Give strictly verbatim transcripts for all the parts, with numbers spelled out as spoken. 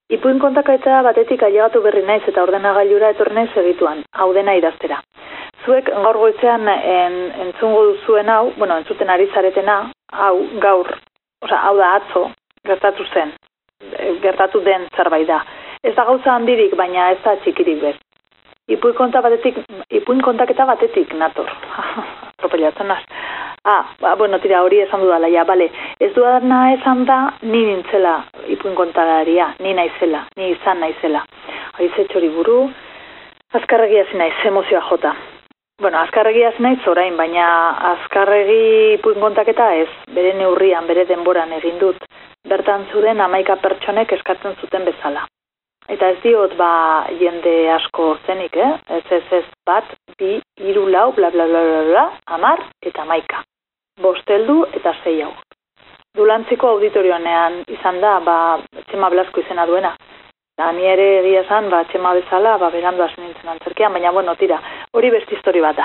Ipuin kontaketa batetik ailegatu berri naiz eta ordenagailura etorri naiz segituan, hau dena idaztera. Zuek gaur goizean en, entzungo duzuen hau, bueno, entzuten ari zaretena, hau gaur, osea, hau da atzo, gertatu zen, gertatu den zerbait da. Ez da gauza handirik, baina ez da txikirik bez. Ipuin konta batetik, ipuin kontaketa batetik nator. Atropelatzen naz. Ah, ba, bueno, tira, hori esan dudala, ja, bale. Ez dudana esan da, ni nintzela ipuin kontalaria, ni naizela, ni izan naizela. Haize txori buru, azkarregia zinaiz, emozioa jota. Bueno, azkarregia zinaiz orain, baina azkarregi ipuin kontaketa ez, bere neurrian, bere denboran egin dut. Bertan zuden hamaika pertsonek eskatzen zuten bezala. Eta ez diot, ba, jende asko zenik, eh? Ez ez ez bat, bi, hiru, lau, bla, bla, bla, bla, bla, amar eta hamaika. Bosteldu eta sei hau. Dulantziko auditorionean izan da, ba, Txema Blasko izena duena. Da, ni ere egia esan, ba, Txema bezala, ba, berandu hasi nintzen antzerkian, baina, bueno, tira, hori beste histori bat da.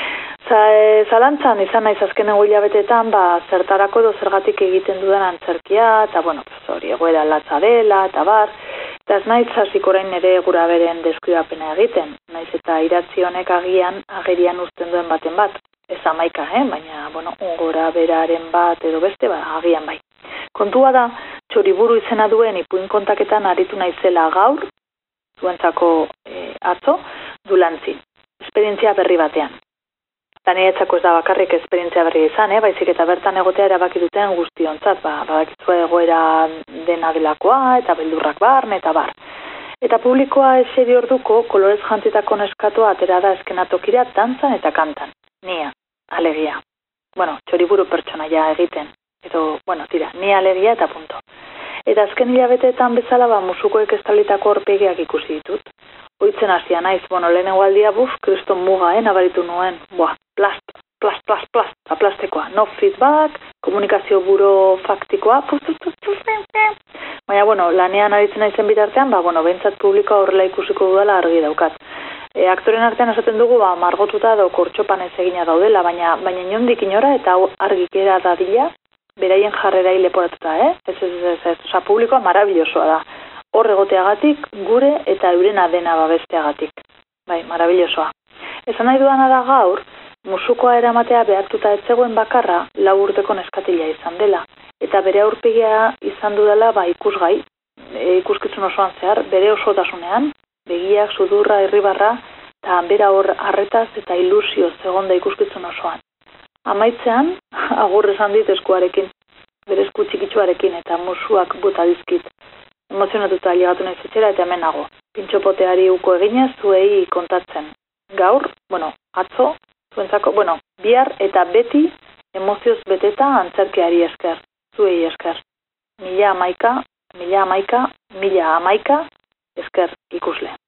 Zalantzan izan naiz azkenengo hilabeteetan, ba, zertarako edo zergatik egiten dudan antzerkia, eta, bueno, hori egoera latza dela, eta bar, eta ez naiz hasiko orain ere gura beren deskuidapena egiten, naiz eta idatzi honek agian agerian uzten duen baten bat, ez hamaika, eh? Baina, bueno, gora beraren bat edo beste, ba, agian bai. Kontua da, Txoriburu izena duen ipuin kontaketan aritu naizela gaur, zuentzako e, atzo, Dulantzi, esperientzia berri batean. Eta niretzako ez da bakarrik esperientzia berri izan, eh? Baizik eta bertan egotea erabaki duten guztiontzat, ba, badakizua egoera dena delakoa, eta beldurrak barne, eta bar. Eta publikoa eseri orduko, kolorez jantzitako neskatoa atera da eskenatokira dantzan eta kantan. Nia, alegia. Bueno, Txoriburu pertsonaia egiten. Edo, bueno, tira, ni alegia eta punto. Eta azken hilabeteetan bezala, ba, musukoek estalitako horpegiak ikusi ditut. Oitzen hasia naiz, bueno, lehenengo aldia, buf, kriston muga, eh, nabaritu nuen. Buah, plast, plast, plast, plast, aplastekoa. No feedback, komunikazio buro faktikoa, puf, puf, puf, puf, puf. Baina, bueno, lanean aritzen naizen bitartean, ba, bueno, behintzat publikoa horrela ikusiko dudala argi daukat. E, aktoren artean esaten dugu, ba, margotuta edo kortxopan ez egina daudela, baina, baina inondik inora eta argikera dadila, beraien jarrerai leporatuta, eh? Ez, ez, ez, ez, oza, publikoa marabillosoa da. Hor egoteagatik, gure eta eurena dena babesteagatik. Bai, marabillosoa. Esan nahi duana da gaur, musukoa eramatea behartuta ez zegoen bakarra, lau urteko neskatila izan dela. Eta bere aurpegia izan dudala, ba, ikusgai, e, ikuskizun osoan zehar, bere osotasunean, begiak, sudurra, irribarra, eta bera hor arretaz eta ilusio zegonda ikuskizun osoan. Amaitzean, agur esan dit eskuarekin, bere esku txikitsuarekin, eta musuak bota dizkit. Emozionatuta llegatu naiz etxera eta hemen nago. Pintxopoteari uko eginez, zuei kontatzen. Gaur, bueno, atzo, zuentzako, bueno, bihar eta beti emozioz beteta antzerkiari esker, zuei esker. Mila amaika, mila amaika, mila amaika, esker ikusle.